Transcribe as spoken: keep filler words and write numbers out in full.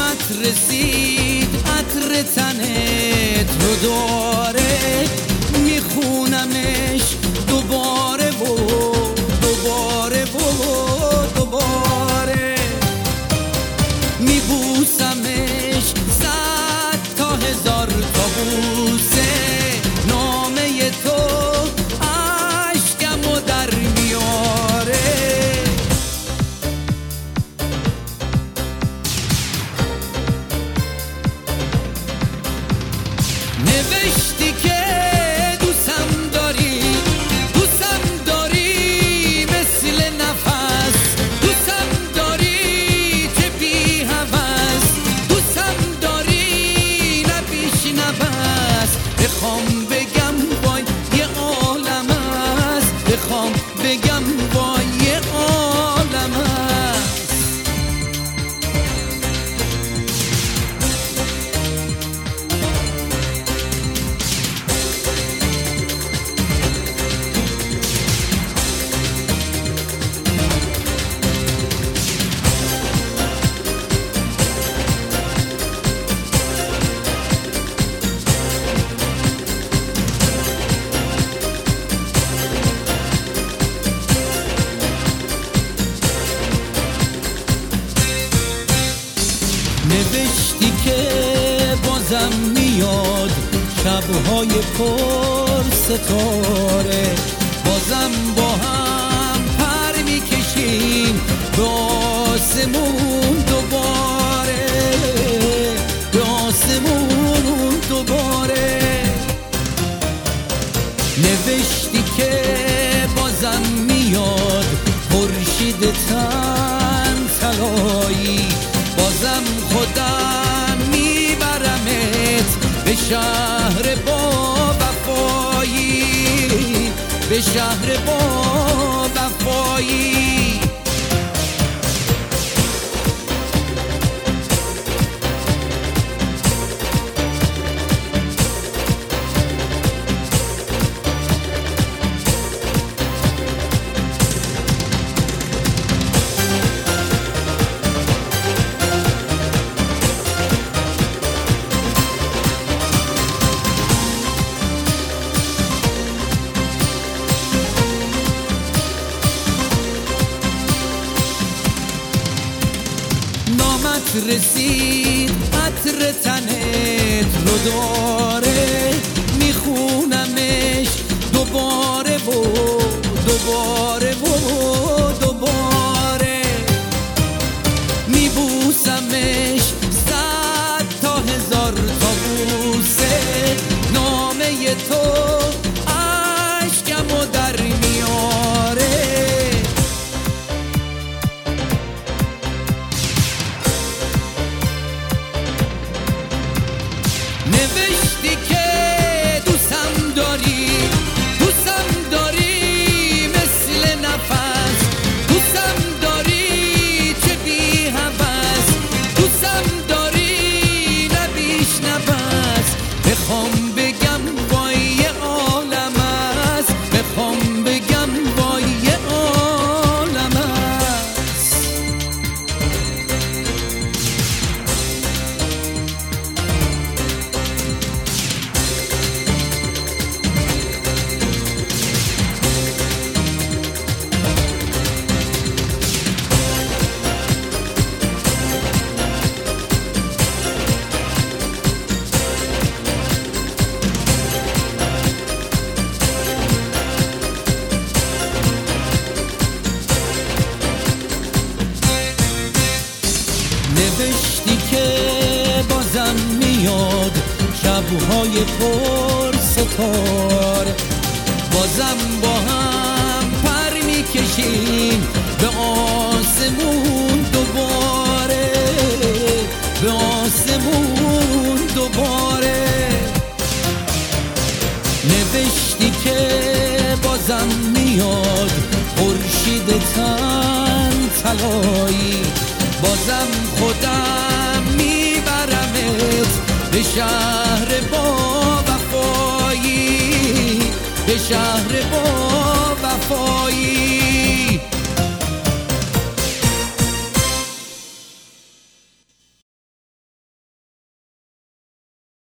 نامت رسید عطر تنت رو داره، میخونمش دوباره و دوباره و دوباره، میبوسمش صد تا هزار تا بوسه، نامه تو عشقمو در میاره. نوشتی که دوستم داری، دوستم داری مثل نفس، دوستم داری که بی هوس، دوستم داری نبیش نبس. بخوام بگم وای یه عالم است، بخوام بگم وای یه عالم است. نوشتی که بازم میاد شبهای پر ستاره، بازم با هم پر میکشیم به آسمون دوباره، به آسمون دوباره. نوشتی که بازم میاد خورشید تن طلایی، بازم خودم میبرمت به شهر با وفایی، به شهر با وفایی. نامت رسید عطر تنت رو داره، میخونمش دوباره و دوباره و دوباره، میبوسمش صد تا هزار تا بوسه، نامه تو عشقمو در میاره. نوشتی که دوستم داری، دوستم داری مثل نفس، دوستم داری چه بی هوس، دوستم داری نبیش نبس. بخوام بگم وای یه عالم است، بخوام بگم وای یه عالم است. نوشتی که بازم میاد شبهای پر ستاره، بازم با هم پر میکشیم به آسمون دوباره، به آسمون دوباره. نوشتی که بازم میاد خورشید تن طلایی، بازم خودم میبرمت به شهر با وفایی، به شهر با